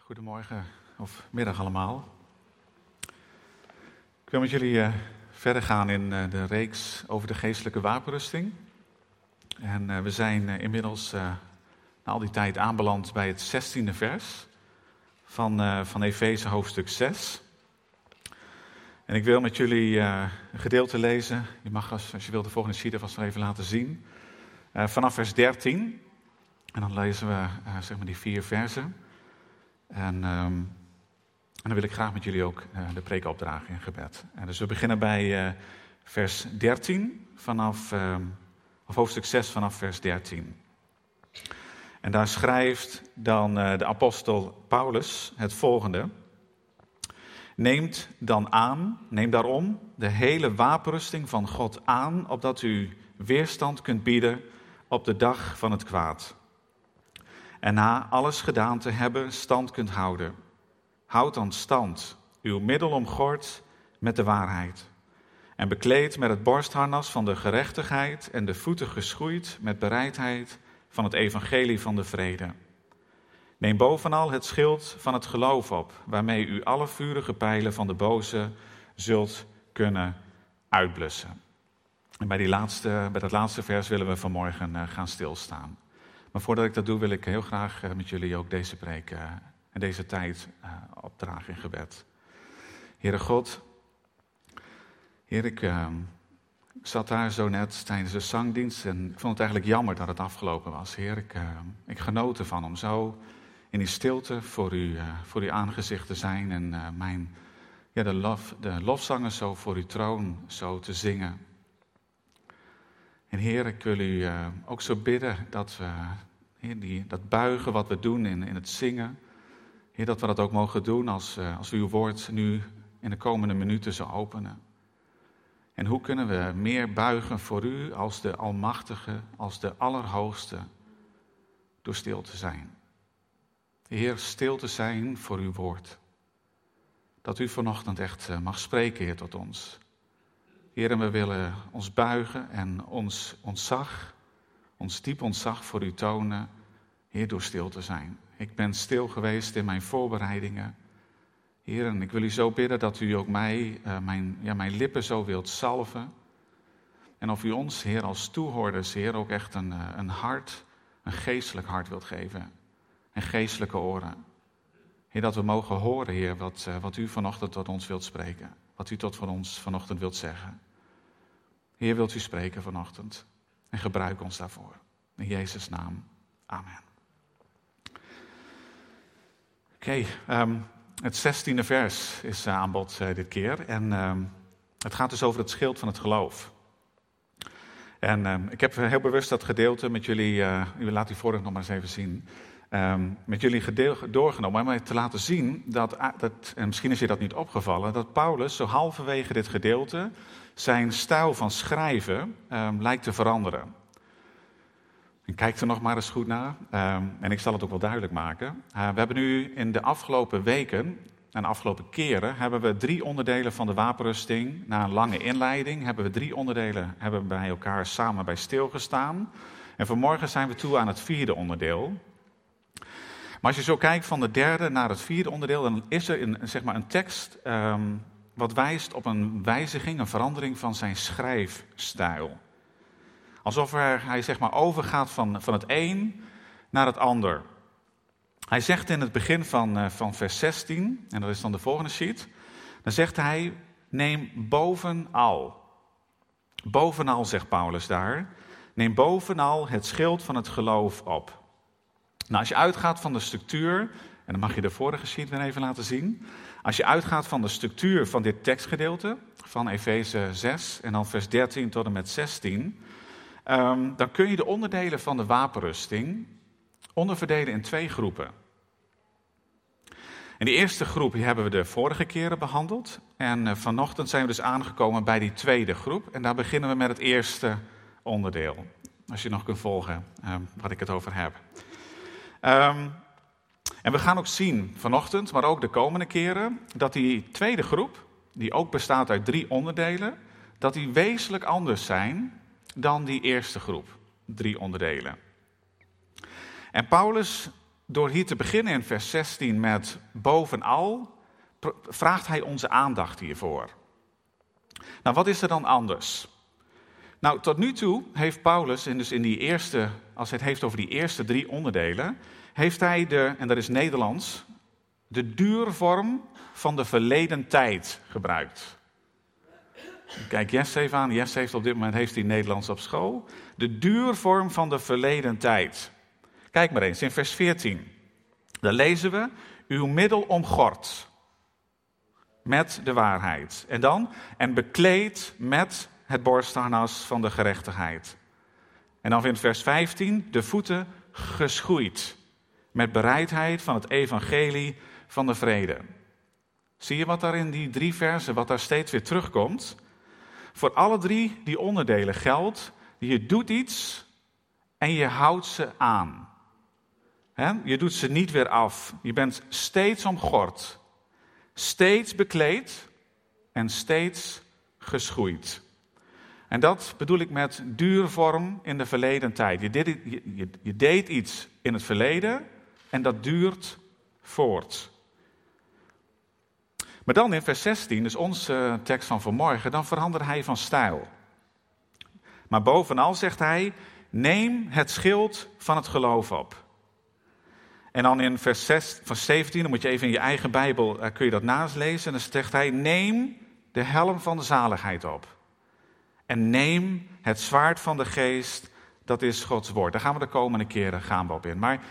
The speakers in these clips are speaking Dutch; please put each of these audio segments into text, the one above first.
Goedemorgen of middag allemaal. Ik wil met jullie verder gaan in de reeks over de geestelijke wapenrusting. En we zijn inmiddels na al die tijd aanbeland bij het 16e vers van Efeze hoofdstuk 6. En ik wil met jullie een gedeelte lezen. Je mag als je wilt de volgende sheet alvast nog even laten zien. Vanaf vers 13. En dan lezen we zeg maar die 4 versen. En dan wil ik graag met jullie ook de preek opdragen in gebed. En dus we beginnen bij vers 13 of hoofdstuk 6 vanaf vers 13. En daar schrijft dan de apostel Paulus het volgende. Neem daarom de hele wapenrusting van God aan, opdat u weerstand kunt bieden op de dag van het kwaad. En na alles gedaan te hebben, stand kunt houden. Houd dan stand, uw middel omgord met de waarheid. En bekleed met het borstharnas van de gerechtigheid en de voeten geschoeid met bereidheid van het evangelie van de vrede. Neem bovenal het schild van het geloof op, waarmee u alle vurige pijlen van de boze zult kunnen uitblussen. En bij dat laatste vers willen we vanmorgen gaan stilstaan. Maar voordat ik dat doe, wil ik heel graag met jullie ook deze preek en deze tijd opdragen in gebed. Heere God, Heer, ik zat daar zo net tijdens de zangdienst en ik vond het eigenlijk jammer dat het afgelopen was. Heer, ik genoot ervan om zo in die stilte voor uw aangezicht te zijn en de lofzangen zo voor uw troon zo te zingen. En Heer, ik wil u ook zo bidden dat we, Heer, dat buigen wat we doen in het zingen, Heer, dat we dat ook mogen doen als we uw woord nu in de komende minuten zo openen. En hoe kunnen we meer buigen voor u als de Almachtige, als de Allerhoogste, door stil te zijn. Heer, stil te zijn voor uw woord. Dat u vanochtend echt mag spreken, Heer, tot ons. Heer, en we willen ons buigen en ons diep ontzag voor u tonen, Heer, door stil te zijn. Ik ben stil geweest in mijn voorbereidingen. Heer, en ik wil u zo bidden dat u ook mijn lippen zo wilt salven. En of u ons, Heer, als toehoorders, Heer, ook echt een geestelijk hart wilt geven. En geestelijke oren. Heer, dat we mogen horen, Heer, wat u vanochtend tot ons wilt spreken. Wat u tot van ons vanochtend wilt zeggen. Heer, wilt u spreken vanochtend. En gebruik ons daarvoor. In Jezus' naam. Amen. Oké, het 16e vers is aan bod dit keer. En het gaat dus over het schild van het geloof. En ik heb heel bewust dat gedeelte met jullie, u laat die vorige nog maar eens even zien, met jullie doorgenomen. Om mij te laten zien dat, en misschien is je dat niet opgevallen, dat Paulus zo halverwege dit gedeelte zijn stijl van schrijven lijkt te veranderen. En kijk er nog maar eens goed naar. En ik zal het ook wel duidelijk maken. We hebben nu in de afgelopen weken en de afgelopen keren hebben we 3 onderdelen van de wapenrusting. Na een lange inleiding hebben we 3 onderdelen bij elkaar samen bij stilgestaan. En vanmorgen zijn we toe aan het 4e onderdeel. Maar als je zo kijkt van de 3e naar het 4e onderdeel, dan is er een tekst wat wijst op een wijziging, een verandering van zijn schrijfstijl. Alsof hij overgaat van het een naar het ander. Hij zegt in het begin van vers 16, en dat is dan de volgende sheet, dan zegt hij, neem bovenal. Bovenal, zegt Paulus daar, neem bovenal het schild van het geloof op. Nou, als je uitgaat van de structuur, en dan mag je de vorige sheet weer even laten zien. Als je uitgaat van de structuur van dit tekstgedeelte, van Efeze 6 en dan vers 13 tot en met 16... dan kun je de onderdelen van de wapenrusting onderverdelen in 2 groepen. En die eerste groep die hebben we de vorige keren behandeld. En vanochtend zijn we dus aangekomen bij die tweede groep. En daar beginnen we met het eerste onderdeel. Als je nog kunt volgen wat ik het over heb. En we gaan ook zien vanochtend, maar ook de komende keren, dat die tweede groep, die ook bestaat uit 3 onderdelen, dat die wezenlijk anders zijn dan die eerste groep, 3 onderdelen. En Paulus door hier te beginnen in vers 16 met bovenal, vraagt hij onze aandacht hiervoor. Nou, wat is er dan anders? Nou, tot nu toe heeft Paulus, en dus in die eerste, als hij het heeft over die eerste 3 onderdelen, heeft hij en dat is Nederlands, de duurvorm van de verleden tijd gebruikt. Kijk Jess even aan. Jess heeft op dit moment Nederlands op school. De duurvorm van de verleden tijd. Kijk maar eens, in vers 14. Daar lezen we, uw middel omgord met de waarheid. En dan, en bekleed met het borstharnas van de gerechtigheid. En dan in vers 15, de voeten geschoeid met bereidheid van het evangelie van de vrede. Zie je wat daar in die 3 versen, wat daar steeds weer terugkomt? Voor alle 3 die onderdelen geldt, je doet iets en je houdt ze aan. Je doet ze niet weer af. Je bent steeds omgord, steeds bekleed en steeds geschoeid. En dat bedoel ik met duurvorm in de verleden tijd. Je deed iets in het verleden en dat duurt voort. Maar dan in vers 16, dus onze tekst van vanmorgen, dan verandert hij van stijl. Maar bovenal zegt hij, neem het schild van het geloof op. En dan in vers 17, dan moet je even in je eigen Bijbel, kun je dat nalezen. En dan zegt hij, neem de helm van de zaligheid op. En neem het zwaard van de geest, dat is Gods woord. Daar gaan we de komende keren op in. Maar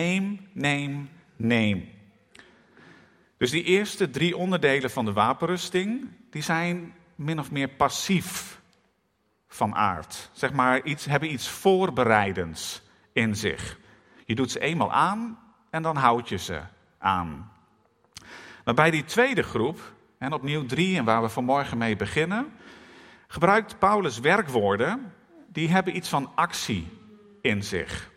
neem. Dus die eerste 3 onderdelen van de wapenrusting, die zijn min of meer passief van aard. Zeg maar, hebben iets voorbereidends in zich. Je doet ze eenmaal aan en dan houd je ze aan. Maar bij die tweede groep, en opnieuw 3 en waar we vanmorgen mee beginnen, gebruikt Paulus werkwoorden die hebben iets van actie in zich.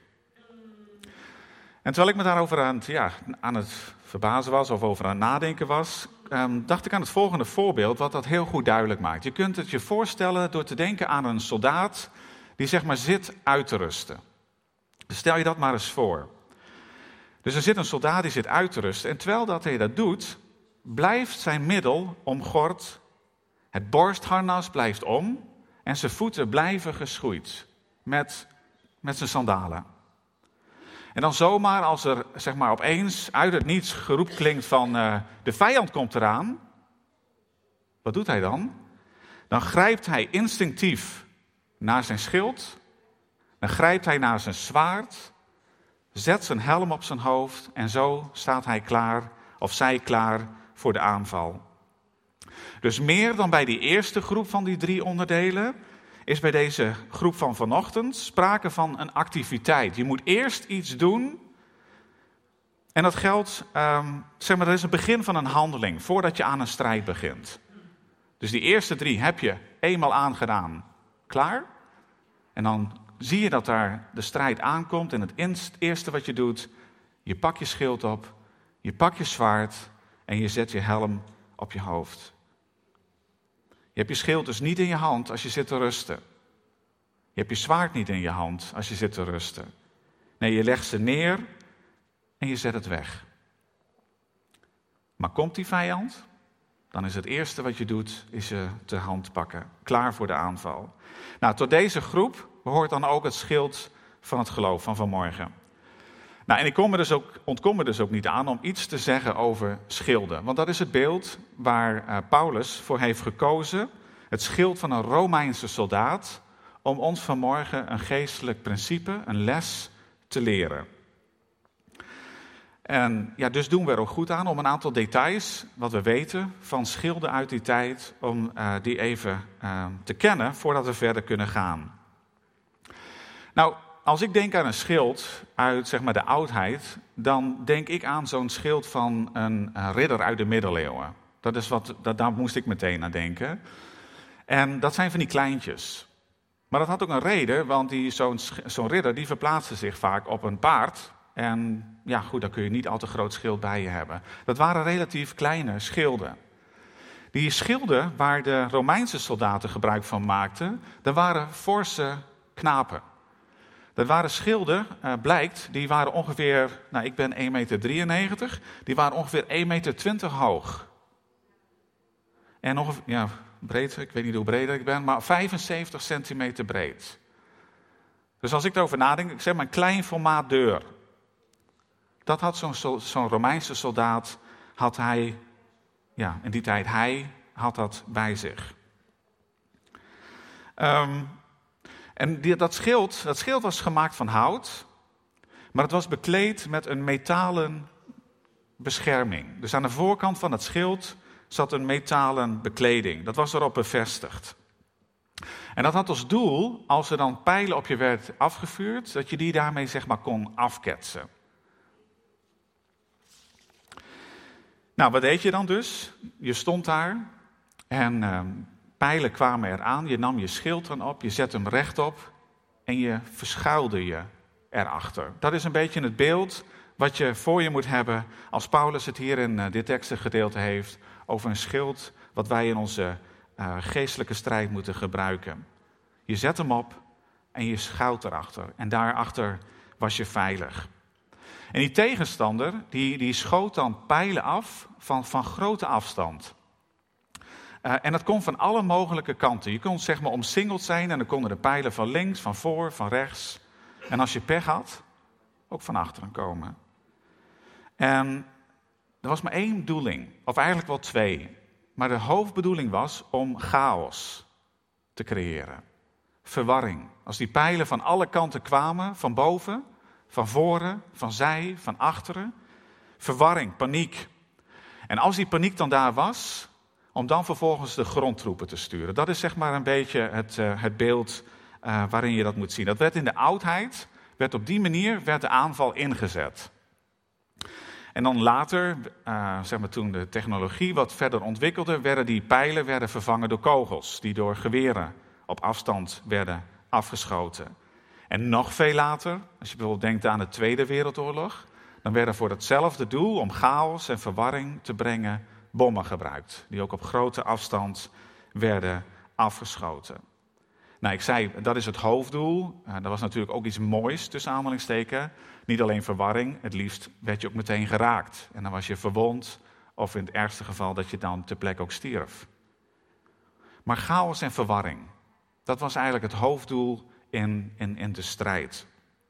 En terwijl ik me daarover aan het verbazen was of over aan het nadenken was, dacht ik aan het volgende voorbeeld wat dat heel goed duidelijk maakt. Je kunt het je voorstellen door te denken aan een soldaat die zeg maar zit uit te rusten. Dus stel je dat maar eens voor. Dus er zit een soldaat die zit uit te rusten en terwijl dat hij dat doet, blijft zijn middel omgord, het borstharnas blijft om en zijn voeten blijven geschoeid met zijn sandalen. En dan zomaar als er zeg maar opeens uit het niets geroep klinkt van de vijand komt eraan. Wat doet hij dan? Dan grijpt hij instinctief naar zijn schild. Dan grijpt hij naar zijn zwaard. Zet zijn helm op zijn hoofd. En zo staat hij klaar of zij klaar voor de aanval. Dus meer dan bij die eerste groep van die 3 onderdelen is bij deze groep van vanochtend sprake van een activiteit. Je moet eerst iets doen. En dat geldt, dat is het begin van een handeling, voordat je aan een strijd begint. Dus die eerste 3 heb je eenmaal aangedaan, klaar. En dan zie je dat daar de strijd aankomt. En het eerste wat je doet, je pakt je schild op, je pakt je zwaard en je zet je helm op je hoofd. Je hebt je schild dus niet in je hand als je zit te rusten. Je hebt je zwaard niet in je hand als je zit te rusten. Nee, je legt ze neer en je zet het weg. Maar komt die vijand, dan is het eerste wat je doet, is je te hand pakken. Klaar voor de aanval. Nou, tot deze groep behoort dan ook het schild van het geloof van vanmorgen. Nou, en ik ontkom er dus ook niet aan om iets te zeggen over schilden. Want dat is het beeld waar Paulus voor heeft gekozen. Het schild van een Romeinse soldaat. Om ons vanmorgen een geestelijk principe, een les te leren. En dus doen we er ook goed aan om een aantal details, wat we weten van schilden uit die tijd, om die even te kennen voordat we verder kunnen gaan. Nou, als ik denk aan een schild uit zeg maar de oudheid, dan denk ik aan zo'n schild van een ridder uit de middeleeuwen. Daar moest ik meteen aan denken. En dat zijn van die kleintjes. Maar dat had ook een reden, want zo'n ridder die verplaatste zich vaak op een paard. En ja goed, dan kun je niet al te groot schild bij je hebben. Dat waren relatief kleine schilden. Die schilden waar de Romeinse soldaten gebruik van maakten, dat waren forse knapen. Dat waren schilden, blijkt, die waren ongeveer, ik ben 1,93 meter, die waren ongeveer 1,20 meter hoog. En ongeveer, breed, ik weet niet hoe breed ik ben, maar 75 centimeter breed. Dus als ik erover nadenk, ik zeg maar een klein formaat deur. Dat had zo'n Romeinse soldaat, had hij, in die tijd, hij had dat bij zich. Dat schild was gemaakt van hout, maar het was bekleed met een metalen bescherming. Dus aan de voorkant van het schild zat een metalen bekleding. Dat was erop bevestigd. En dat had als doel, als er dan pijlen op je werd afgevuurd, dat je die daarmee zeg maar kon afketsen. Nou, wat deed je dan dus? Je stond daar en pijlen kwamen eraan. Je nam je schild dan op, je zet hem rechtop en je verschuilde je erachter. Dat is een beetje het beeld wat je voor je moet hebben als Paulus het hier in dit tekstengedeelte heeft over een schild wat wij in onze geestelijke strijd moeten gebruiken. Je zet hem op en je schuilt erachter. En daarachter was je veilig. En die tegenstander, die schoot dan pijlen af van grote afstand. En dat kon van alle mogelijke kanten. Je kon zeg maar omsingeld zijn en dan konden de pijlen van links, van voor, van rechts. En als je pech had, ook van achteren komen. En er was maar één bedoeling, of eigenlijk wel twee. Maar de hoofdbedoeling was om chaos te creëren. Verwarring. Als die pijlen van alle kanten kwamen, van boven, van voren, van zij, van achteren. Verwarring, paniek. En als die paniek dan daar was, om dan vervolgens de grondtroepen te sturen. Dat is zeg maar een beetje het beeld waarin je dat moet zien. Dat werd in de oudheid, op die manier werd de aanval ingezet. En dan later, zeg maar toen de technologie wat verder ontwikkelde, werden die pijlen vervangen door kogels, die door geweren op afstand werden afgeschoten. En nog veel later, als je bijvoorbeeld denkt aan de Tweede Wereldoorlog, dan werden voor hetzelfde doel, om chaos en verwarring te brengen, bommen gebruikt. Die ook op grote afstand werden afgeschoten. Nou, ik zei, dat is het hoofddoel. Dat was natuurlijk ook iets moois, tussen aanhalingstekens. Niet alleen verwarring, het liefst werd je ook meteen geraakt. En dan was je verwond, of in het ergste geval dat je dan ter plekke ook stierf. Maar chaos en verwarring, dat was eigenlijk het hoofddoel in de strijd.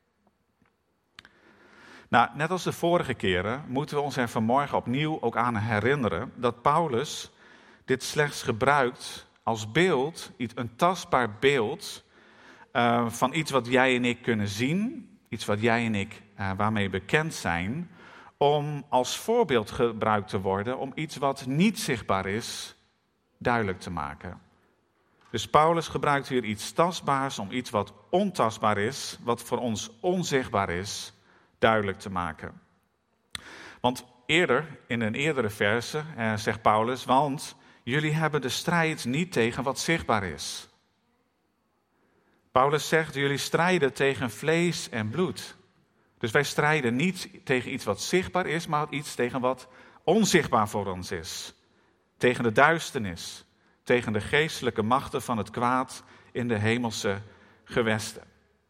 Nou, net als de vorige keren moeten we ons er vanmorgen opnieuw ook aan herinneren dat Paulus dit slechts gebruikt als beeld, een tastbaar beeld van iets wat jij en ik kunnen zien, iets wat jij en ik waarmee bekend zijn, om als voorbeeld gebruikt te worden om iets wat niet zichtbaar is, duidelijk te maken. Dus Paulus gebruikt hier iets tastbaars om iets wat ontastbaar is, wat voor ons onzichtbaar is, duidelijk te maken. Want in een eerdere verse zegt Paulus, want jullie hebben de strijd niet tegen wat zichtbaar is. Paulus zegt, jullie strijden tegen vlees en bloed. Dus wij strijden niet tegen iets wat zichtbaar is, maar iets tegen wat onzichtbaar voor ons is. Tegen de duisternis, tegen de geestelijke machten van het kwaad in de hemelse gewesten.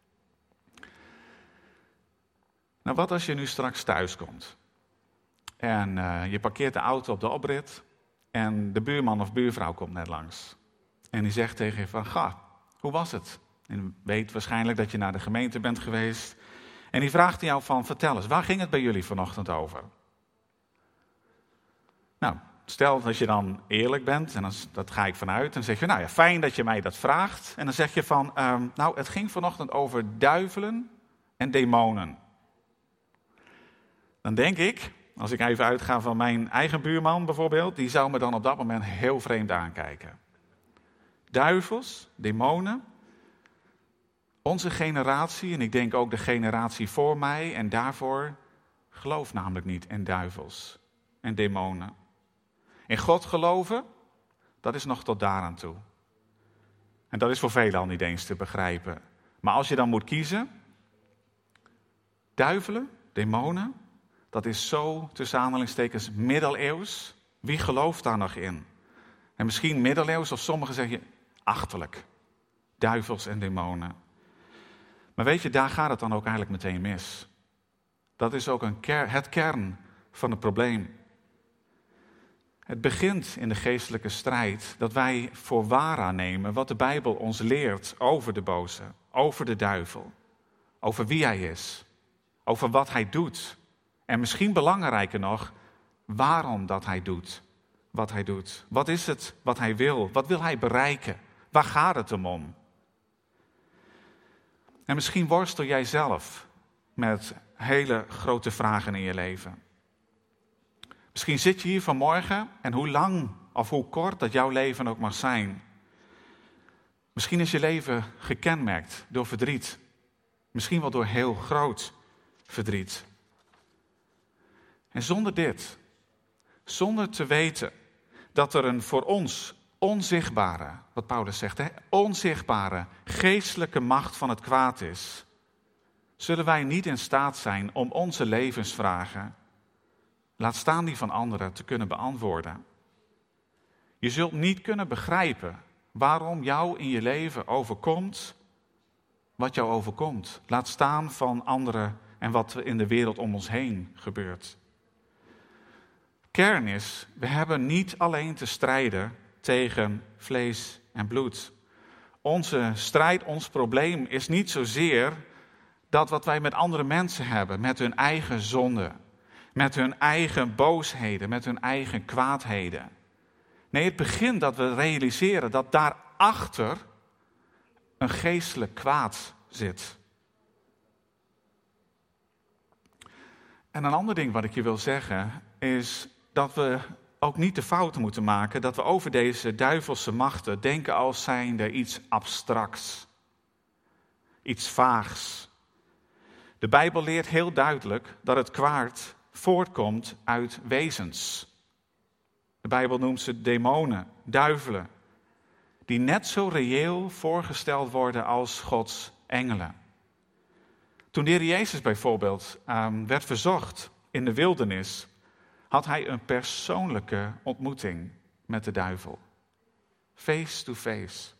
Nou, wat als je nu straks thuis komt en je parkeert de auto op de oprit en de buurman of buurvrouw komt net langs. En die zegt tegen je van, hoe was het? En weet waarschijnlijk dat je naar de gemeente bent geweest. En die vraagt jou van, vertel eens, waar ging het bij jullie vanochtend over? Nou, stel dat je dan eerlijk bent, en dat ga ik vanuit, dan zeg je, nou ja, fijn dat je mij dat vraagt. En dan zeg je van, het ging vanochtend over duivelen en demonen. Dan denk ik, als ik even uitga van mijn eigen buurman bijvoorbeeld, die zou me dan op dat moment heel vreemd aankijken. Duivels, demonen. Onze generatie, en ik denk ook de generatie voor mij en daarvoor, gelooft namelijk niet in duivels en demonen. In God geloven, dat is nog tot daaraan toe. En dat is voor velen al niet eens te begrijpen. Maar als je dan moet kiezen, duivelen, demonen, dat is zo, tussen aanhalingstekens, middeleeuws. Wie gelooft daar nog in? En misschien middeleeuws, of sommigen zeggen achterlijk. Duivels en demonen. Maar weet je, daar gaat het dan ook eigenlijk meteen mis. Dat is ook het kern van het probleem. Het begint in de geestelijke strijd dat wij voor waar aannemen wat de Bijbel ons leert over de boze, over de duivel, over wie hij is, over wat hij doet. En misschien belangrijker nog, waarom dat hij doet wat hij doet. Wat is het wat hij wil? Wat wil hij bereiken? Waar gaat het hem om? En misschien worstel jij zelf met hele grote vragen in je leven. Misschien zit je hier vanmorgen en hoe lang of hoe kort dat jouw leven ook mag zijn. Misschien is je leven gekenmerkt door verdriet. Misschien wel door heel groot verdriet. En zonder dit, zonder te weten dat er een voor ons onzichtbare, wat Paulus zegt, onzichtbare geestelijke macht van het kwaad is, zullen wij niet in staat zijn om onze levensvragen, laat staan die van anderen, te kunnen beantwoorden. Je zult niet kunnen begrijpen waarom jou in je leven overkomt wat jou overkomt. Laat staan van anderen en wat er in de wereld om ons heen gebeurt. Kern is, we hebben niet alleen te strijden tegen vlees en bloed. Onze strijd, ons probleem is niet zozeer dat wat wij met andere mensen hebben, met hun eigen zonde, met hun eigen boosheden, met hun eigen kwaadheden. Nee, het begint dat we realiseren dat daarachter een geestelijk kwaad zit. En een ander ding wat ik je wil zeggen is dat we ook niet de fout moeten maken dat we over deze duivelse machten denken als zijnde iets abstracts, iets vaags. De Bijbel leert heel duidelijk dat het kwaad voortkomt uit wezens. De Bijbel noemt ze demonen, duivelen, die net zo reëel voorgesteld worden als Gods engelen. Toen de Heer Jezus bijvoorbeeld werd verzocht in de wildernis, had hij een persoonlijke ontmoeting met de duivel. Face to face.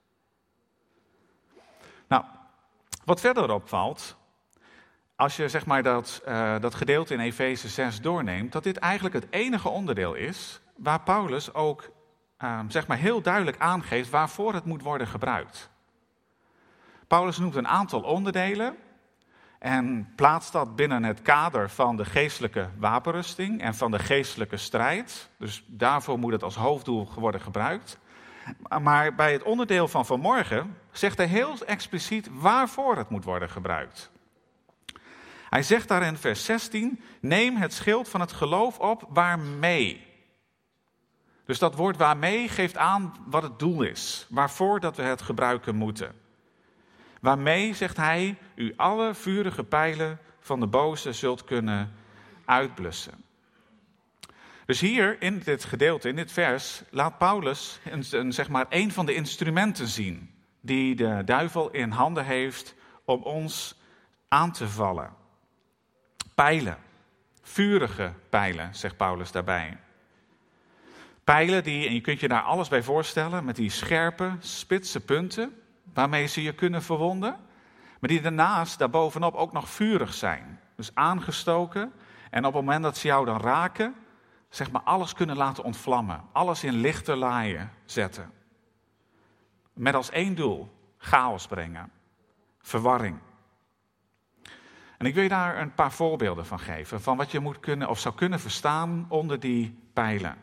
Nou, wat verder opvalt, als je zeg maar dat gedeelte in Efeze 6 doorneemt, dat dit eigenlijk het enige onderdeel is waar Paulus ook zeg maar heel duidelijk aangeeft waarvoor het moet worden gebruikt. Paulus noemt een aantal onderdelen en plaatst dat binnen het kader van de geestelijke wapenrusting en van de geestelijke strijd. Dus daarvoor moet het als hoofddoel worden gebruikt. Maar bij het onderdeel van vanmorgen zegt hij heel expliciet waarvoor het moet worden gebruikt. Hij zegt daar in vers 16, neem het schild van het geloof op waarmee. Dus dat woord waarmee geeft aan wat het doel is, waarvoor dat we het gebruiken moeten. Waarmee, zegt hij, u alle vurige pijlen van de boze zult kunnen uitblussen. Dus hier in dit gedeelte, in dit vers, laat Paulus een van de instrumenten zien die de duivel in handen heeft om ons aan te vallen. Pijlen, vurige pijlen, zegt Paulus daarbij. Pijlen die, en je kunt je daar alles bij voorstellen, met die scherpe, spitse punten, waarmee ze je kunnen verwonden, maar die daarbovenop ook nog vurig zijn. Dus aangestoken en op het moment dat ze jou dan raken, zeg maar alles kunnen laten ontvlammen. Alles in lichte laaien zetten. Met als één doel, chaos brengen, verwarring. En ik wil je daar een paar voorbeelden van geven, van wat je moet kunnen of zou kunnen verstaan onder die pijlen.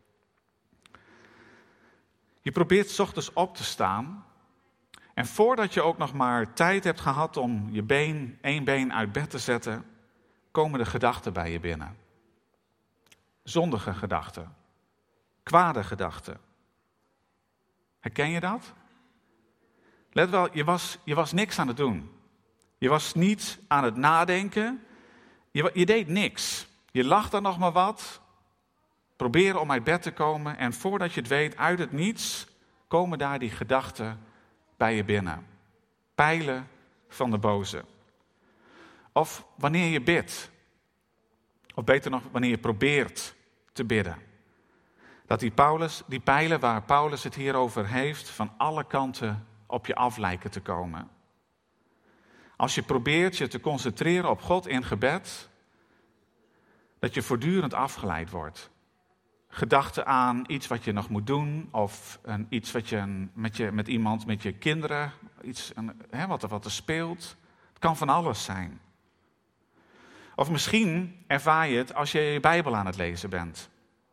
Je probeert 's ochtends op te staan en voordat je ook nog maar tijd hebt gehad om één been uit bed te zetten, komen de gedachten bij je binnen. Zondige gedachten, kwade gedachten. Herken je dat? Let wel, je was niks aan het doen. Je was niet aan het nadenken. Je deed niks. Je lag dan nog maar wat. Proberen om uit bed te komen. En voordat je het weet, uit het niets, komen daar die gedachten bij je binnen. Pijlen van de boze. Of wanneer je bidt. Of beter nog, wanneer je probeert te bidden. Dat die pijlen waar Paulus het hier over heeft, van alle kanten op je af lijken te komen. Als je probeert je te concentreren op God in gebed, dat je voortdurend afgeleid wordt. Gedachten aan iets wat je nog moet doen, of iets wat je met iemand, met je kinderen, iets wat er speelt. Het kan van alles zijn. Of misschien ervaar je het als je je Bijbel aan het lezen bent.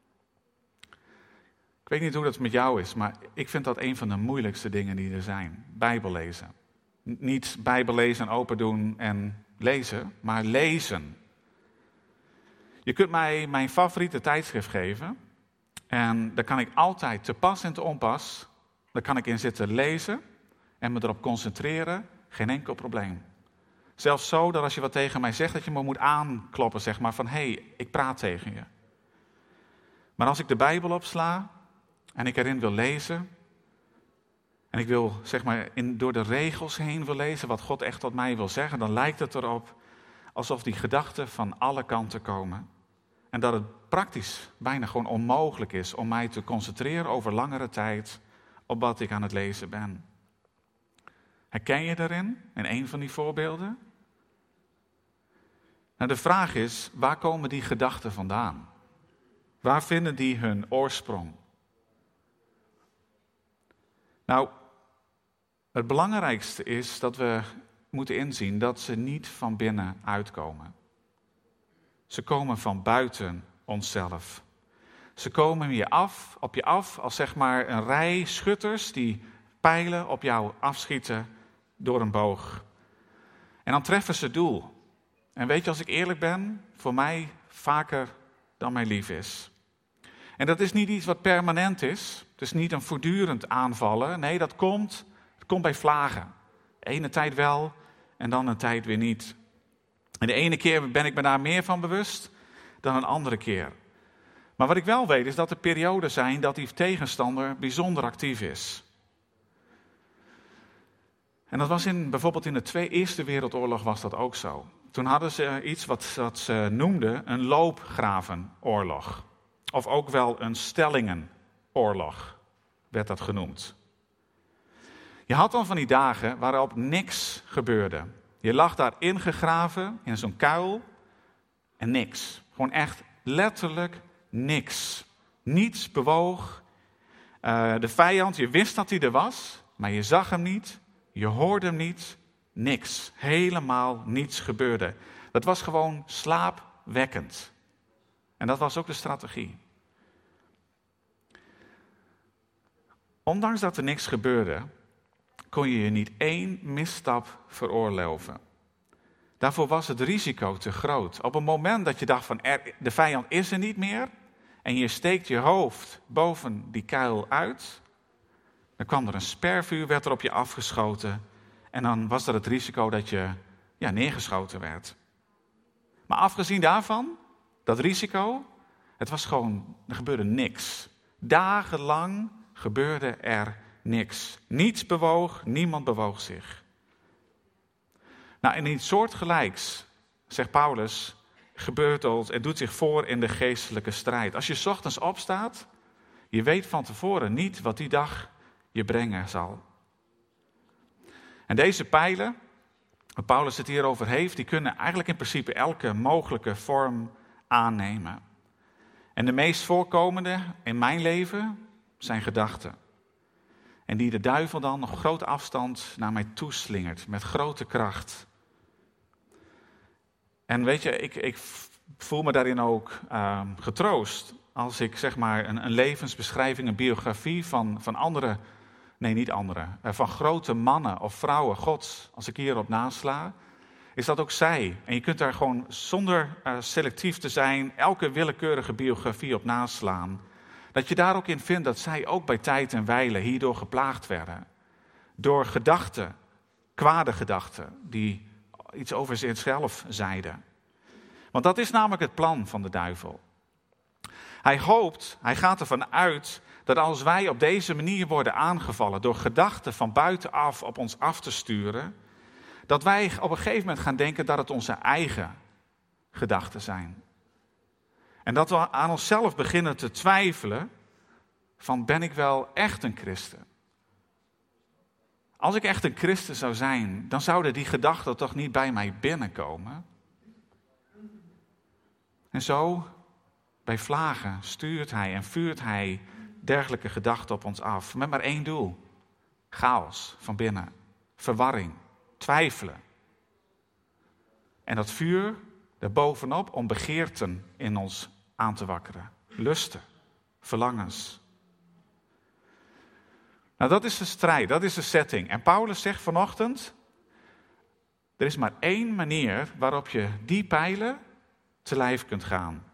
Ik weet niet hoe dat met jou is, maar ik vind dat een van de moeilijkste dingen die er zijn. Bijbel lezen. Niet Bijbel lezen en open doen en lezen, maar lezen. Je kunt mij mijn favoriete tijdschrift geven. En daar kan ik altijd te pas en te onpas, daar kan ik in zitten lezen en me erop concentreren, geen enkel probleem. Zelfs zo dat als je wat tegen mij zegt, dat je me moet aankloppen, zeg maar, van hé, ik praat tegen je. Maar als ik de Bijbel opsla en ik erin wil lezen, en ik wil, zeg maar, door de regels heen wil lezen wat God echt tot mij wil zeggen, dan lijkt het erop alsof die gedachten van alle kanten komen. En dat het praktisch bijna gewoon onmogelijk is om mij te concentreren over langere tijd op wat ik aan het lezen ben. Herken je daarin, in een van die voorbeelden? Nou, de vraag is, waar komen die gedachten vandaan? Waar vinden die hun oorsprong? Nou, het belangrijkste is dat we moeten inzien dat ze niet van binnen uitkomen. Ze komen van buiten onszelf. Ze komen op je af als zeg maar een rij schutters die pijlen op jou afschieten door een boog. En dan treffen ze doel. En weet je, als ik eerlijk ben, voor mij vaker dan mij lief is. En dat is niet iets wat permanent is. Het is niet een voortdurend aanvallen. Nee, het komt bij vlagen. De ene tijd wel en dan een tijd weer niet. En de ene keer ben ik me daar meer van bewust dan een andere keer. Maar wat ik wel weet is dat er perioden zijn dat die tegenstander bijzonder actief is. En dat was bijvoorbeeld in de Eerste Wereldoorlog was dat ook zo. Toen hadden ze iets wat ze noemden een loopgravenoorlog. Of ook wel een stellingenoorlog werd dat genoemd. Je had dan van die dagen waarop niks gebeurde. Je lag daar ingegraven in zo'n kuil en niks. Gewoon echt letterlijk niks. Niets bewoog. De vijand, je wist dat hij er was, maar je zag hem niet. Je hoorde hem niet. Niks. Helemaal niets gebeurde. Dat was gewoon slaapwekkend. En dat was ook de strategie. Ondanks dat er niks gebeurde, kon je niet één misstap veroorloven. Daarvoor was het risico te groot. Op het moment dat je dacht van de vijand is er niet meer en je steekt je hoofd boven die kuil uit, dan kwam er een spervuur, werd er op je afgeschoten en dan was er het risico dat je neergeschoten werd. Maar afgezien daarvan, dat risico, het was gewoon, er gebeurde niks. Dagenlang gebeurde er niks. Niets bewoog, niemand bewoog zich. Nou, en iets soortgelijks, zegt Paulus, gebeurt ons en doet zich voor in de geestelijke strijd. Als je 's ochtends opstaat, je weet van tevoren niet wat die dag je brengen zal. En deze pijlen, waar Paulus het hier over heeft, die kunnen eigenlijk in principe elke mogelijke vorm aannemen. En de meest voorkomende in mijn leven zijn gedachten. En die de duivel dan op grote afstand naar mij toeslingert, met grote kracht. En weet je, ik voel me daarin ook getroost. Als ik zeg maar een levensbeschrijving, een biografie van andere, nee niet andere, van grote mannen of vrouwen Gods, als ik hierop nasla, is dat ook zij. En je kunt daar gewoon zonder selectief te zijn, elke willekeurige biografie op naslaan. Dat je daar ook in vindt dat zij ook bij tijd en wijle hierdoor geplaagd werden. Door gedachten, kwade gedachten, die iets over zichzelf zeiden. Want dat is namelijk het plan van de duivel. Hij gaat ervan uit dat als wij op deze manier worden aangevallen door gedachten van buitenaf op ons af te sturen, dat wij op een gegeven moment gaan denken dat het onze eigen gedachten zijn. En dat we aan onszelf beginnen te twijfelen van ben ik wel echt een christen? Als ik echt een christen zou zijn, dan zouden die gedachten toch niet bij mij binnenkomen. En zo, bij vlagen, stuurt hij en vuurt hij dergelijke gedachten op ons af. Met maar één doel. Chaos van binnen. Verwarring. Twijfelen. En dat vuur daarbovenop om begeerten in ons aan te wakkeren. Lusten. Verlangens. Nou, dat is de strijd. Dat is de setting. En Paulus zegt vanochtend, er is maar één manier waarop je die pijlen te lijf kunt gaan.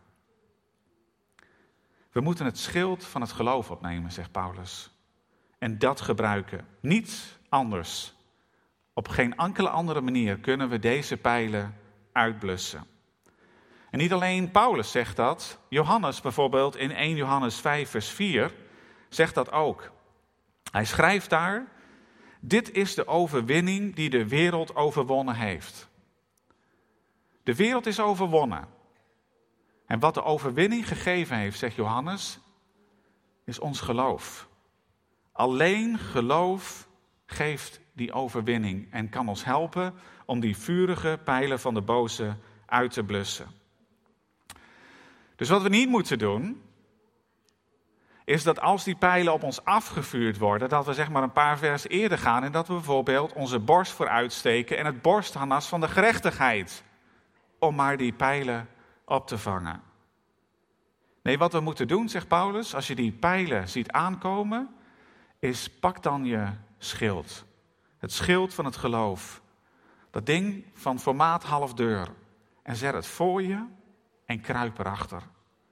We moeten het schild van het geloof opnemen, zegt Paulus. En dat gebruiken. Niet anders. Op geen enkele andere manier kunnen we deze pijlen uitblussen. En niet alleen Paulus zegt dat. Johannes bijvoorbeeld in 1 Johannes 5 vers 4 zegt dat ook. Hij schrijft daar, dit is de overwinning die de wereld overwonnen heeft. De wereld is overwonnen. En wat de overwinning gegeven heeft, zegt Johannes, is ons geloof. Alleen geloof geeft die overwinning en kan ons helpen om die vurige pijlen van de boze uit te blussen. Dus wat we niet moeten doen, is dat als die pijlen op ons afgevuurd worden, dat we zeg maar een paar vers eerder gaan en dat we bijvoorbeeld onze borst vooruit steken en het borstharnas van de gerechtigheid, om maar die pijlen op te vangen. Nee, wat we moeten doen, zegt Paulus, als je die pijlen ziet aankomen, is pak dan je schild. Het schild van het geloof. Dat ding van formaat half deur. En zet het voor je en kruip erachter.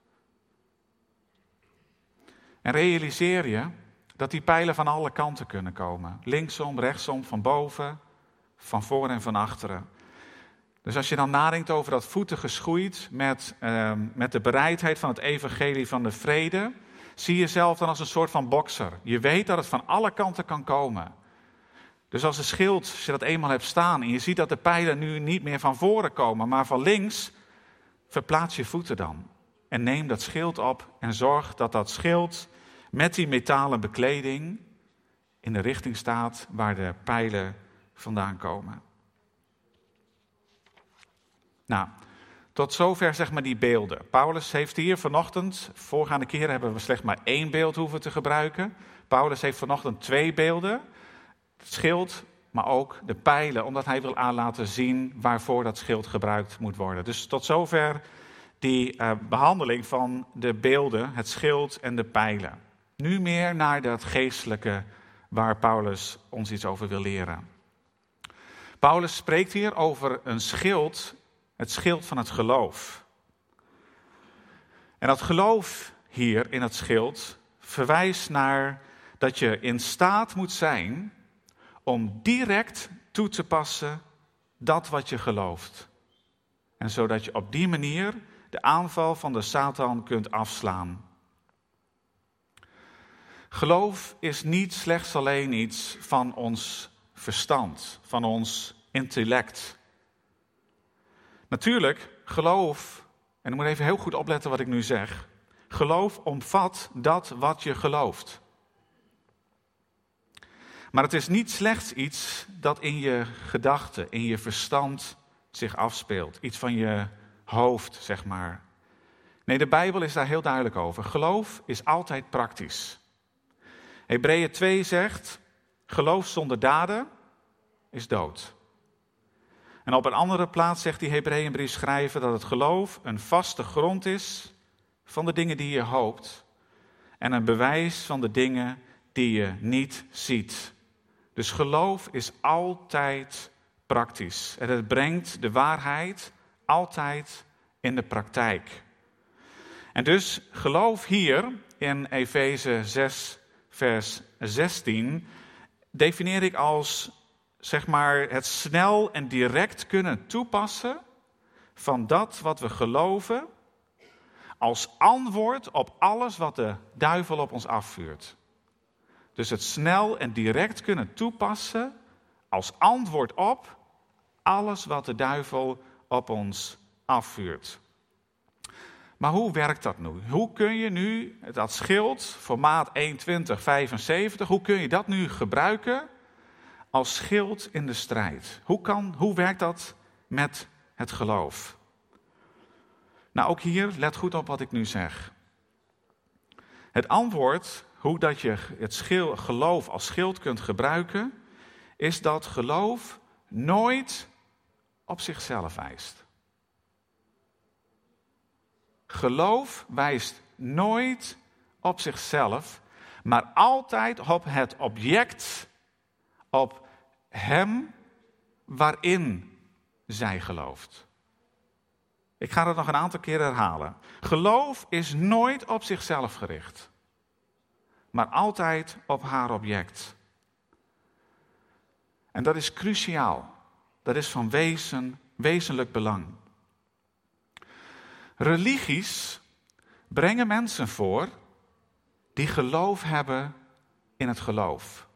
En realiseer je dat die pijlen van alle kanten kunnen komen. Linksom, rechtsom, van boven, van voor en van achteren. Dus als je dan nadenkt over dat voeten geschoeid met de bereidheid van het evangelie van de vrede, zie je jezelf dan als een soort van bokser. Je weet dat het van alle kanten kan komen. Dus als een schild, als je dat eenmaal hebt staan en je ziet dat de pijlen nu niet meer van voren komen, maar van links, verplaats je voeten dan. En neem dat schild op en zorg dat dat schild met die metalen bekleding in de richting staat waar de pijlen vandaan komen. Nou, tot zover zeg maar die beelden. Paulus heeft hier vanochtend, voorgaande keren hebben we slechts maar 1 beeld hoeven te gebruiken. Paulus heeft vanochtend 2 beelden. Het schild, maar ook de pijlen, omdat hij wil laten zien waarvoor dat schild gebruikt moet worden. Dus tot zover die behandeling van de beelden, het schild en de pijlen. Nu meer naar dat geestelijke waar Paulus ons iets over wil leren. Paulus spreekt hier over een schild, het schild van het geloof. En dat geloof hier in het schild verwijst naar dat je in staat moet zijn om direct toe te passen dat wat je gelooft. En zodat je op die manier de aanval van de Satan kunt afslaan. Geloof is niet slechts alleen iets van ons verstand, van ons intellect. Natuurlijk, geloof, en ik moet even heel goed opletten wat ik nu zeg. Geloof omvat dat wat je gelooft. Maar het is niet slechts iets dat in je gedachten, in je verstand zich afspeelt. Iets van je hoofd, zeg maar. Nee, de Bijbel is daar heel duidelijk over. Geloof is altijd praktisch. Hebreeën 2 zegt, geloof zonder daden is dood. En op een andere plaats zegt die Hebreeënbrief schrijver dat het geloof een vaste grond is van de dingen die je hoopt. En een bewijs van de dingen die je niet ziet. Dus geloof is altijd praktisch. En het brengt de waarheid altijd in de praktijk. En dus geloof hier in Efeze 6 vers 16 definieer ik als zeg maar het snel en direct kunnen toepassen van dat wat we geloven als antwoord op alles wat de duivel op ons afvuurt. Dus het snel en direct kunnen toepassen als antwoord op alles wat de duivel op ons afvuurt. Maar hoe werkt dat nu? Hoe kun je nu dat schild, formaat 1:2075, hoe kun je dat nu gebruiken als schild in de strijd. Hoe werkt dat met het geloof? Nou, ook hier, let goed op wat ik nu zeg. Het antwoord, hoe dat je het geloof als schild kunt gebruiken, is dat geloof nooit op zichzelf wijst. Geloof wijst nooit op zichzelf, maar altijd op het object, op hem waarin zij gelooft. Ik ga dat nog een aantal keer herhalen. Geloof is nooit op zichzelf gericht, maar altijd op haar object. En dat is cruciaal. Dat is van wezenlijk belang. Religies brengen mensen voor die geloof hebben in het geloof.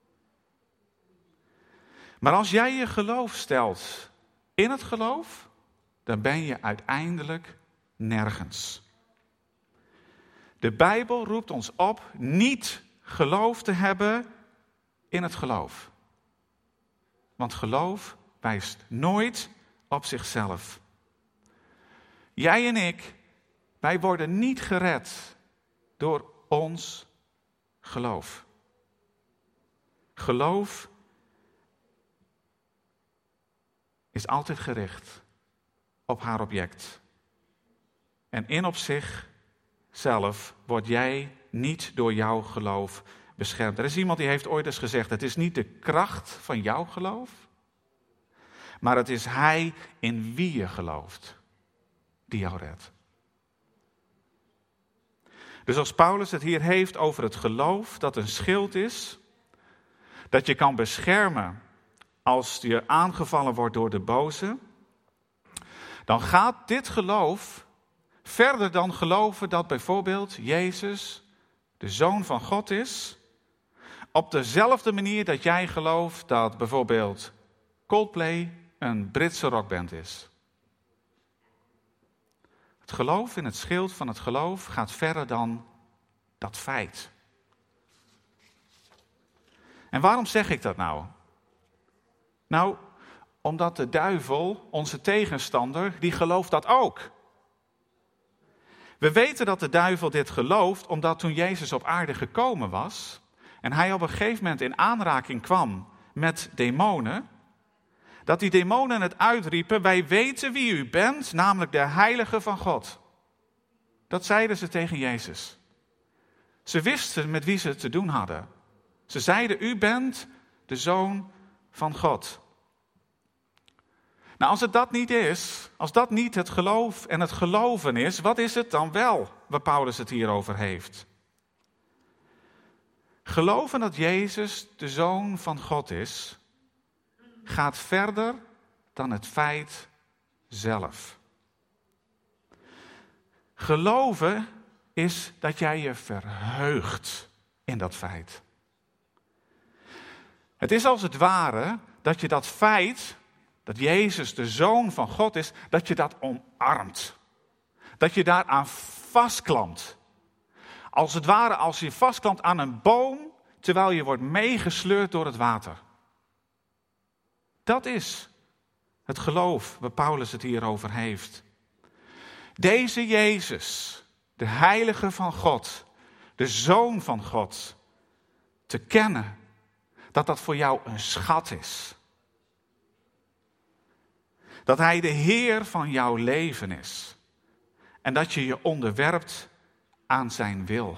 Maar als jij je geloof stelt in het geloof, dan ben je uiteindelijk nergens. De Bijbel roept ons op niet geloof te hebben in het geloof. Want geloof wijst nooit op zichzelf. Jij en ik, wij worden niet gered door ons geloof. Geloof is altijd gericht op haar object. En in op zichzelf word jij niet door jouw geloof beschermd. Er is iemand die heeft ooit eens gezegd, het is niet de kracht van jouw geloof, maar het is hij in wie je gelooft, die jou redt. Dus als Paulus het hier heeft over het geloof dat een schild is, dat je kan beschermen als je aangevallen wordt door de boze, dan gaat dit geloof verder dan geloven dat bijvoorbeeld Jezus de Zoon van God is, op dezelfde manier dat jij gelooft dat bijvoorbeeld Coldplay een Britse rockband is. Het geloof in het schild van het geloof gaat verder dan dat feit. En waarom zeg ik dat nou? Nou, omdat de duivel, onze tegenstander, die gelooft dat ook. We weten dat de duivel dit gelooft, omdat toen Jezus op aarde gekomen was en hij op een gegeven moment in aanraking kwam met demonen, dat die demonen het uitriepen, wij weten wie u bent, namelijk de Heilige van God. Dat zeiden ze tegen Jezus. Ze wisten met wie ze het te doen hadden. Ze zeiden, u bent de Zoon van God. Nou, als het dat niet is, als dat niet het geloof en het geloven is, wat is het dan wel waar Paulus het hier over heeft? Geloven dat Jezus de Zoon van God is, gaat verder dan het feit zelf. Geloven is dat jij je verheugt in dat feit. Het is als het ware dat je dat feit, dat Jezus de Zoon van God is, dat je dat omarmt. Dat je daaraan vastklampt. Als het ware als je vastklampt aan een boom, terwijl je wordt meegesleurd door het water. Dat is het geloof waar Paulus het hier over heeft. Deze Jezus, de Heilige van God, de Zoon van God, te kennen, dat voor jou een schat is. Dat Hij de Heer van jouw leven is. En dat je je onderwerpt aan zijn wil.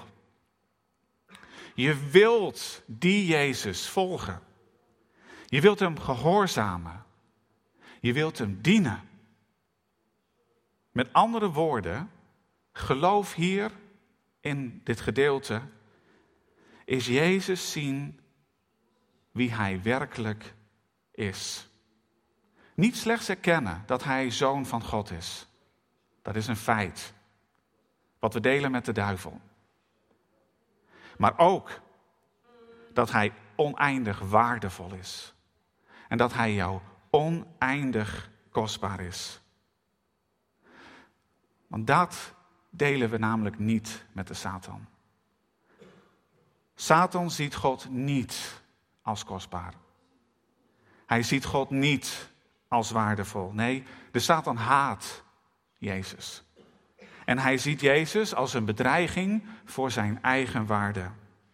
Je wilt die Jezus volgen. Je wilt hem gehoorzamen. Je wilt hem dienen. Met andere woorden, geloof hier in dit gedeelte is Jezus zien wie hij werkelijk is. Niet slechts erkennen dat hij Zoon van God is. Dat is een feit. Wat we delen met de duivel. Maar ook dat hij oneindig waardevol is. En dat hij jou oneindig kostbaar is. Want dat delen we namelijk niet met de Satan. Satan ziet God niet als kostbaar. Hij ziet God niet als waardevol. Nee, de Satan haat Jezus. En hij ziet Jezus als een bedreiging voor zijn eigen waarde.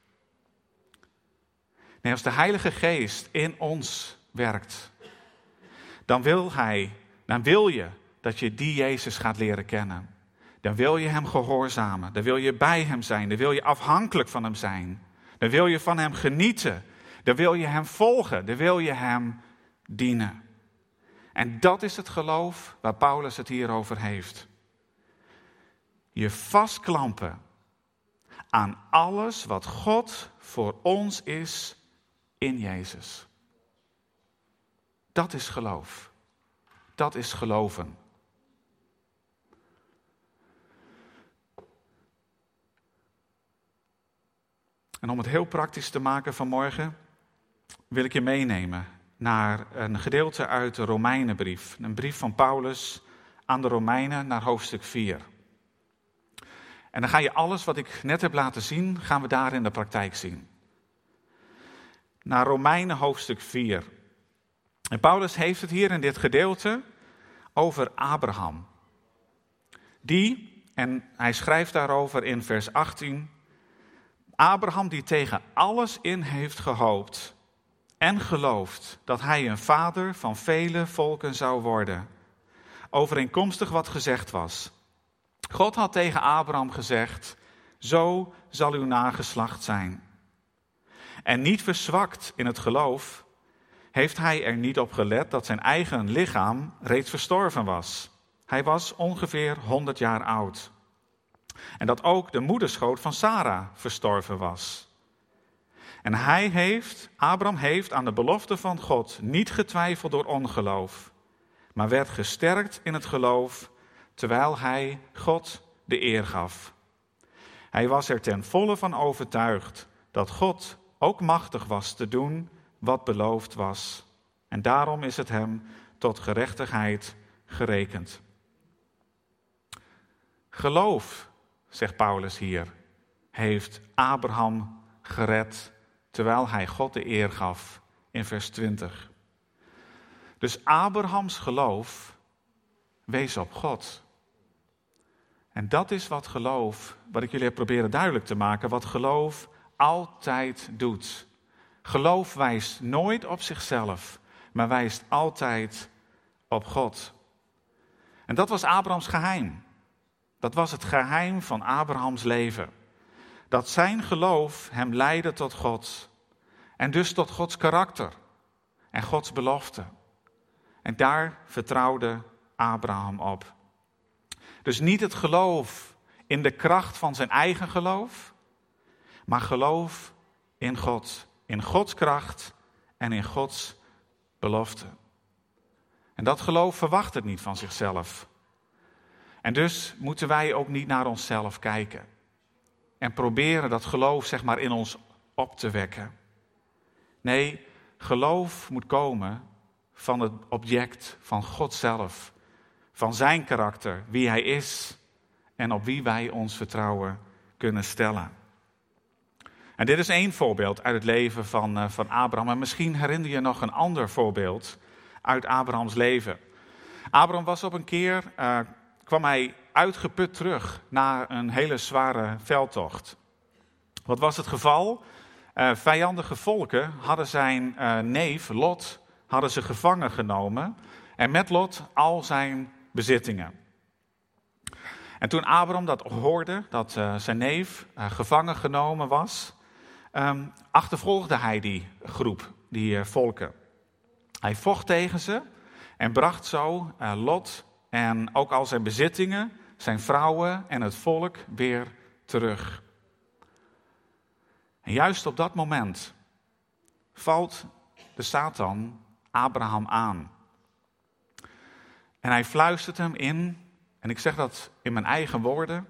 Nee, als de Heilige Geest in ons werkt, dan wil je dat je die Jezus gaat leren kennen. Dan wil je hem gehoorzamen. Dan wil je bij hem zijn. Dan wil je afhankelijk van hem zijn. Dan wil je van hem genieten. Dan wil je hem volgen. Dan wil je hem dienen. En dat is het geloof waar Paulus het hier over heeft. Je vastklampen aan alles wat God voor ons is in Jezus. Dat is geloof. Dat is geloven. En om het heel praktisch te maken vanmorgen, wil ik je meenemen naar een gedeelte uit de Romeinenbrief. Een brief van Paulus aan de Romeinen naar hoofdstuk 4. En dan ga je alles wat ik net heb laten zien, gaan we daar in de praktijk zien. Naar Romeinen hoofdstuk 4. En Paulus heeft het hier in dit gedeelte over Abraham. En hij schrijft daarover in vers 18... Abraham die tegen alles in heeft gehoopt en geloofd dat hij een vader van vele volken zou worden. Overeenkomstig wat gezegd was. God had tegen Abraham gezegd, zo zal uw nageslacht zijn. En niet verzwakt in het geloof, heeft hij er niet op gelet dat zijn eigen lichaam reeds verstorven was. Hij was ongeveer 100 jaar oud. En dat ook de moederschoot van Sarah verstorven was. En Abraham heeft aan de belofte van God niet getwijfeld door ongeloof, maar werd gesterkt in het geloof, terwijl hij God de eer gaf. Hij was er ten volle van overtuigd dat God ook machtig was te doen wat beloofd was. En daarom is het hem tot gerechtigheid gerekend. Geloof, zegt Paulus hier, heeft Abraham gered, terwijl hij God de eer gaf, in vers 20. Dus Abrahams geloof wees op God. En dat is wat ik jullie heb proberen duidelijk te maken, wat geloof altijd doet. Geloof wijst nooit op zichzelf, maar wijst altijd op God. En dat was Abrahams geheim. Dat was het geheim van Abrahams leven. Dat zijn geloof hem leidde tot God. En dus tot Gods karakter en Gods belofte. En daar vertrouwde Abraham op. Dus niet het geloof in de kracht van zijn eigen geloof, maar geloof in God. In Gods kracht en in Gods belofte. En dat geloof verwacht het niet van zichzelf. En dus moeten wij ook niet naar onszelf kijken. En proberen dat geloof in ons op te wekken. Nee, geloof moet komen van het object, van God zelf. Van zijn karakter, wie hij is en op wie wij ons vertrouwen kunnen stellen. En dit is één voorbeeld uit het leven van Abraham. En misschien herinner je nog een ander voorbeeld uit Abrahams leven. Abraham was op een keer, kwam hij uitgeput terug na een hele zware veldtocht. Wat was het geval? Vijandige volken hadden zijn neef Lot ze gevangen genomen. En met Lot al zijn bezittingen. En toen Abraham dat hoorde, dat zijn neef gevangen genomen was, achtervolgde hij die groep, die volken. Hij vocht tegen ze en bracht zo Lot en ook al zijn bezittingen, zijn vrouwen en het volk weer terug. En juist op dat moment valt de Satan Abraham aan. En hij fluistert hem in, en ik zeg dat in mijn eigen woorden.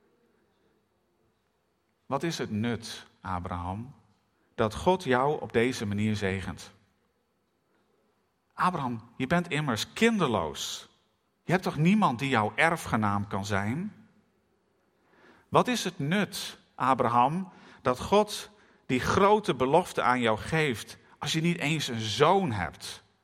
Wat is het nut, Abraham, dat God jou op deze manier zegent? Abraham, je bent immers kinderloos. Je hebt toch niemand die jouw erfgenaam kan zijn? Wat is het nut, Abraham, dat God die grote belofte aan jou geeft, als je niet eens een zoon hebt?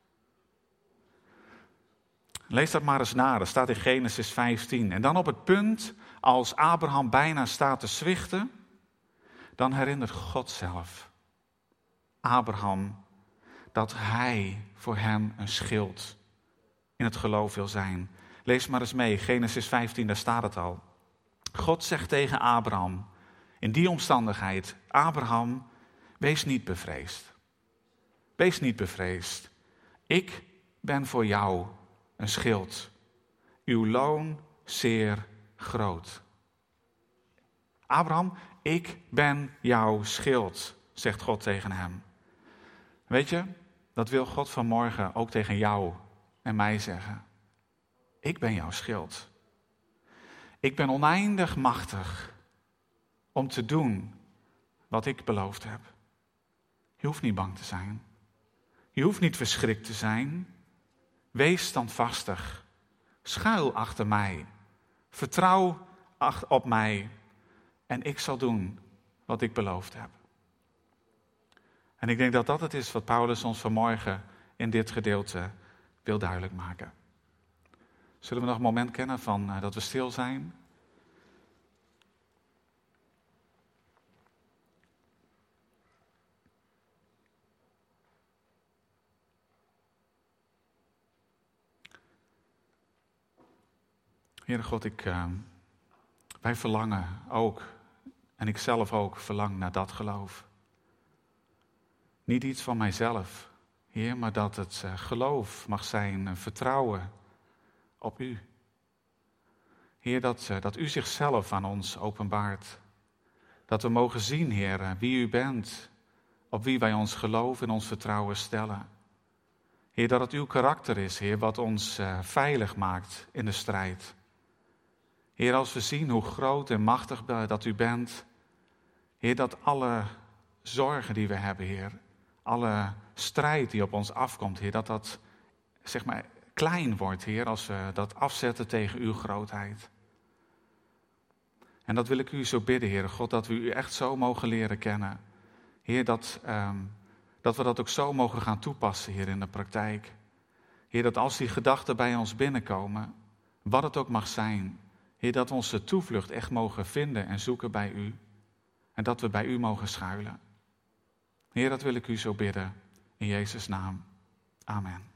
Lees dat maar eens na, dat staat in Genesis 15. En dan op het punt, als Abraham bijna staat te zwichten, dan herinnert God zelf Abraham dat hij voor hem een schild in het geloof wil zijn. Lees maar eens mee, Genesis 15, daar staat het al. God zegt tegen Abraham, in die omstandigheid, Abraham, wees niet bevreesd. Wees niet bevreesd. Ik ben voor jou een schild. Uw loon zeer groot. Abraham, ik ben jouw schild, zegt God tegen hem. Weet je, dat wil God vanmorgen ook tegen jou en mij zeggen. Ik ben jouw schild. Ik ben oneindig machtig om te doen wat ik beloofd heb. Je hoeft niet bang te zijn. Je hoeft niet verschrikt te zijn. Wees standvastig. Schuil achter mij. Vertrouw op mij. En ik zal doen wat ik beloofd heb. En ik denk dat dat het is wat Paulus ons vanmorgen in dit gedeelte wil duidelijk maken. Zullen we nog een moment kennen van dat we stil zijn? Heere God, wij verlangen ook, en ik zelf ook, verlang naar dat geloof. Niet iets van mijzelf, Heer, maar dat het geloof mag zijn, een vertrouwen op U. Heer, dat U zichzelf aan ons openbaart. Dat we mogen zien, Heer, wie U bent, op wie wij ons geloof en ons vertrouwen stellen. Heer, dat het Uw karakter is, Heer, wat ons veilig maakt in de strijd. Heer, als we zien hoe groot en machtig dat U bent, Heer, dat alle zorgen die we hebben, Heer, alle strijd die op ons afkomt, Heer, dat zeg maar klein wordt, Heer, als we dat afzetten tegen Uw grootheid. En dat wil ik U zo bidden, Heer God, dat we U echt zo mogen leren kennen. Heer, dat we dat ook zo mogen gaan toepassen, Heer, in de praktijk. Heer, dat als die gedachten bij ons binnenkomen, wat het ook mag zijn, Heer, dat we onze toevlucht echt mogen vinden en zoeken bij U. En dat we bij U mogen schuilen. Heer, dat wil ik U zo bidden. In Jezus' naam. Amen.